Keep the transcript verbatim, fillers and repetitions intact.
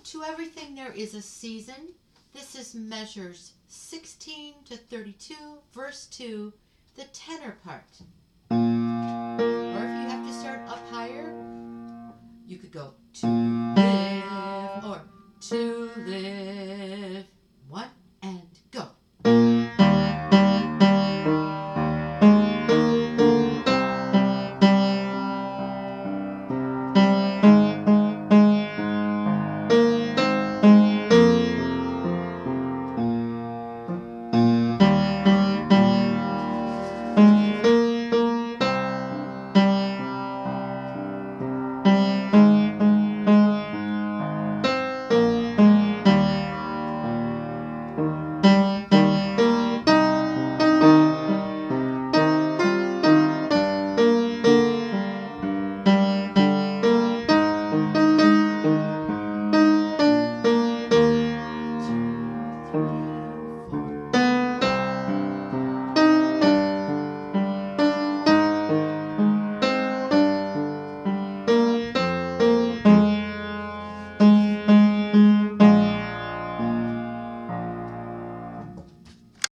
To everything there is a season. This is measures sixteen to thirty-two, verse two, the tenor part. Or if you have to start up higher, you could go to live or to live.